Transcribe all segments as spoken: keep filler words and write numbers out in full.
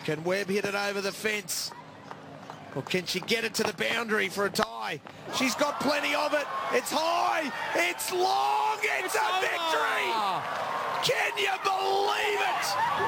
Can Webb hit it over the fence? Or can she get it to the boundary for a tie? She's got plenty of it. It's high. It's long. It's, it's a over. Victory. Can you believe it?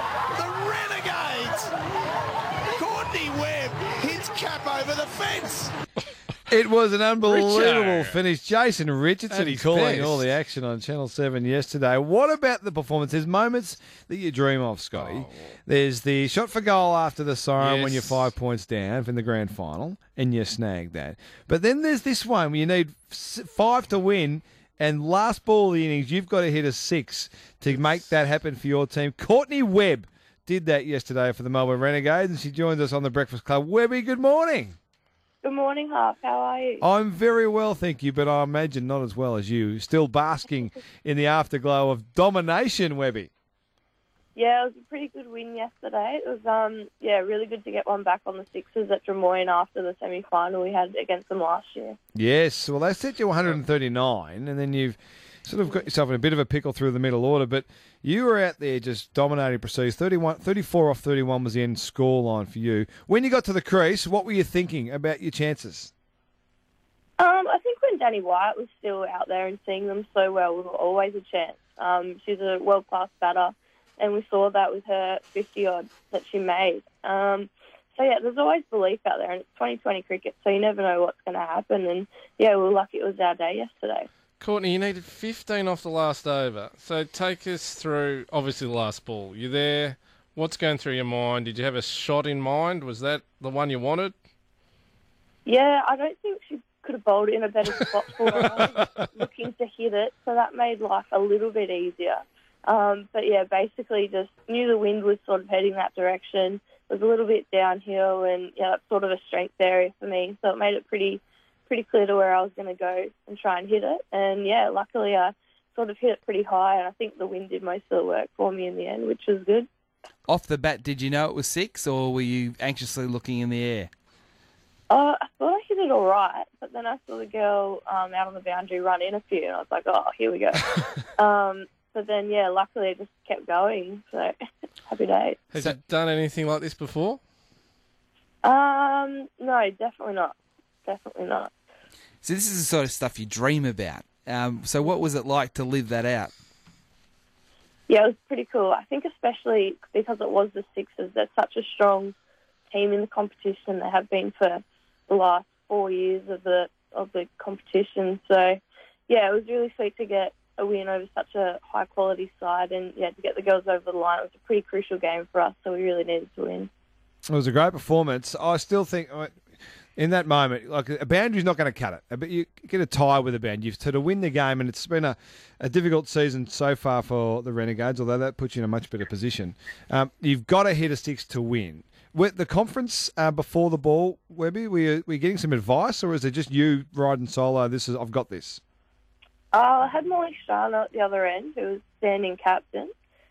The Renegades. Courtney Webb hits cap over the fence. It was an unbelievable Richard. finish. Jason Richardson calling best. all the action on Channel seven yesterday. What about the performance? There's moments that you dream of, Scotty. Oh. There's the shot for goal after the siren Yes. when you're five points down in the grand final, and you snag that. But then there's this one where you need s- five to win, and last ball of the innings, you've got to hit a six to make that happen for your team. Courtney Webb did that yesterday for the Melbourne Renegades, and she joins us on the Breakfast Club. Webby, good morning. Good morning, Harp. How are you? I'm very well, thank you, but I imagine not as well as you. Still basking in the afterglow of domination, Webby. Yeah, it was a pretty good win yesterday. It was, um, yeah, really good to get one back on the Sixers at Drummoyne after the semi-final we had against them last year. Yes, well, they set you one hundred thirty-nine, and then you've sort of got yourself in a bit of a pickle through the middle order, but you were out there just dominating procedures. thirty-one, thirty-four off thirty-one was the end score line for you. When you got to the crease, what were you thinking about your chances? Um, I think when Danny White was still out there and seeing them so well, we were always a chance. Um, she's a world-class batter, and we saw that with her fifty-odd that she made. Um, so, yeah, there's always belief out there, and it's twenty twenty cricket, so you never know what's going to happen. And, yeah, we were lucky it was our day yesterday. Courtney, you needed fifteen off the last over. So take us through, obviously, the last ball. You there? What's going through your mind? Did you have a shot in mind? Was that the one you wanted? Yeah, I don't think she could have bowled in a better spot for her. I was looking to hit it, so that made life a little bit easier. Um, but, yeah, basically just knew the wind was sort of heading that direction. It was a little bit downhill, and, yeah, that's sort of a strength area for me. So it made it pretty pretty clear to where I was going to go and try and hit it. And, yeah, luckily I sort of hit it pretty high, and I think the wind did most of the work for me in the end, which was good. Off the bat, did you know it was six, or were you anxiously looking in the air? Uh, I thought I hit it all right, but then I saw the girl um, out on the boundary run in a few, and I was like, oh, here we go. um, but then, yeah, luckily I just kept going, so happy days. Has So- you done anything like this before? Um, no, definitely not. Definitely not. So this is the sort of stuff you dream about. Um, so what was it like to live that out? Yeah, it was pretty cool. I think especially because it was the Sixers, they're such a strong team in the competition. They have been for the last four years of the of the competition. So, yeah, it was really sweet to get a win over such a high-quality side, and, yeah, to get the girls over the line. It was a pretty crucial game for us, so we really needed to win. It was a great performance. I still think in that moment, like a boundary's not going to cut it. But you get a tie with a boundary to, to win the game, and it's been a, a difficult season so far for the Renegades, although that puts you in a much better position. Um, you've got to hit a six to win. With the conference uh, before the ball, Webby, were you, were you getting some advice, or is it just you riding solo? This is I've got this. Uh, I had Molly Shana at the other end, who was standing captain,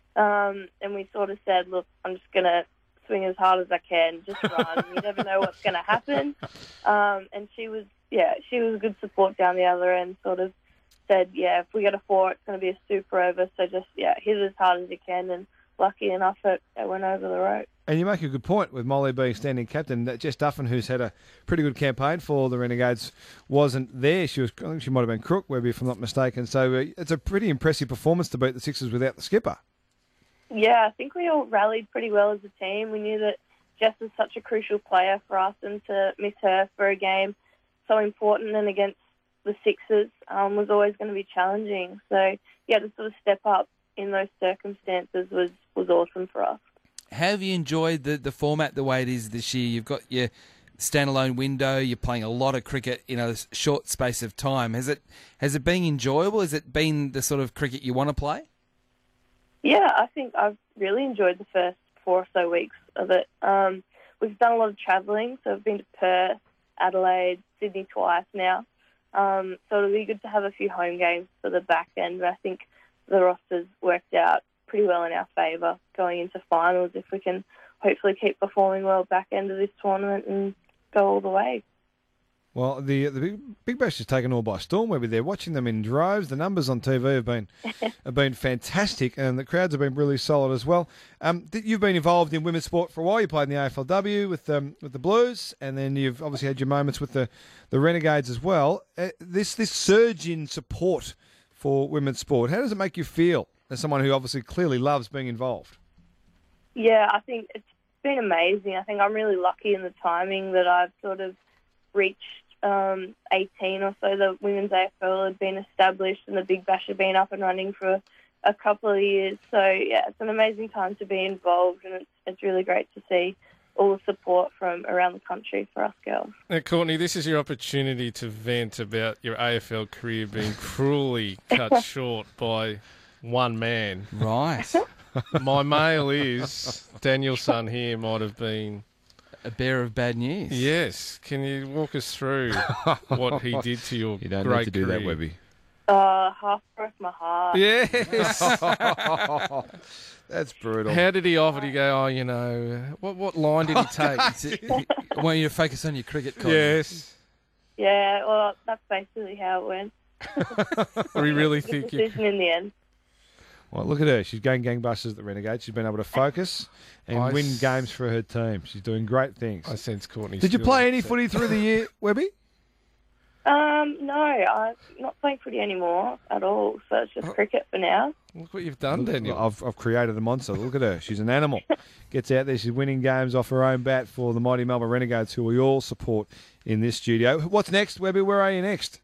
um, and we sort of said, look, I'm just going to swing as hard as I can, just run. You never know what's going to happen. Um, and she was, yeah, she was good support down the other end, sort of said, yeah, if we get a four, it's going to be a super over, so just, yeah, hit it as hard as you can, and lucky enough it, it went over the rope. And you make a good point with Molly being standing captain. That Jess Duffin, who's had a pretty good campaign for the Renegades, wasn't there. She was, I think she might have been crook, Webby, if I'm not mistaken. So uh, it's a pretty impressive performance to beat the Sixers without the skipper. Yeah, I think we all rallied pretty well as a team. We knew that Jess was such a crucial player for us, and to miss her for a game so important and against the Sixers um, was always going to be challenging. So, yeah, to sort of step up in those circumstances was, was awesome for us. How have you enjoyed the, the format the way it is this year? You've got your standalone window. You're playing a lot of cricket in a short space of time. Has it has it been enjoyable? Has it been the sort of cricket you want to play? Yeah, I think I've really enjoyed the first four or so weeks of it. Um, we've done a lot of travelling, so I've been to Perth, Adelaide, Sydney twice now. Um, so it'll be good to have a few home games for the back end. But I think the roster's worked out pretty well in our favour going into finals if we can hopefully keep performing well back end of this tournament and go all the way. Well, the the Big, Big Bash has taken all by storm. We're there watching them in droves. The numbers on T V have been have been fantastic, and the crowds have been really solid as well. Um, th- you've been involved in women's sport for a while. You played in the A F L W with um, with the Blues, and then you've obviously had your moments with the, the Renegades as well. Uh, this this surge in support for women's sport, how does it make you feel as someone who obviously clearly loves being involved? Yeah, I think it's been amazing. I think I'm really lucky in the timing that I've sort of reached um, eighteen or so. The women's A F L had been established and the Big Bash had been up and running for a couple of years. So, yeah, it's an amazing time to be involved, and it's, it's really great to see all the support from around the country for us girls. Now, Courtney, this is your opportunity to vent about your A F L career being cruelly cut short by one man. Right. My mail is Daniel's son here might have been... A bearer of bad news. Yes. Can you walk us through what he did to your You don't great need to do career? that, Webby. Uh, half broke my heart. Yes. That's brutal. How did he offer to go, oh, you know, what what line did he take? Is it- I want you to focus on your cricket, Colin. Yes. Yeah, well, that's basically how it went. We really Good think you... decision in the end. Well, look at her. She's going gangbusters at the Renegades. She's been able to focus and I win s- games for her team. She's doing great things. I sense Courtney. Did you play any footy through the year, Webby? Um, no, I'm not playing footy anymore at all, so it's just cricket for now. Look what you've done, Daniel. I've, I've created a monster. Look at her. She's an animal. Gets out there. She's winning games off her own bat for the mighty Melbourne Renegades, who we all support in this studio. What's next, Webby? Where are you next?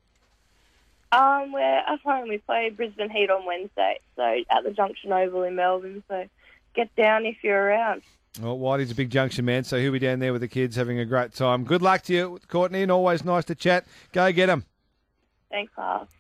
Um, we're at home. We play Brisbane Heat on Wednesday, so at the Junction Oval in Melbourne. So get down if you're around. Well, Whitey's a big junction man, so he'll be down there with the kids having a great time. Good luck to you, Courtney, and always nice to chat. Go get 'em. Thanks, Harv.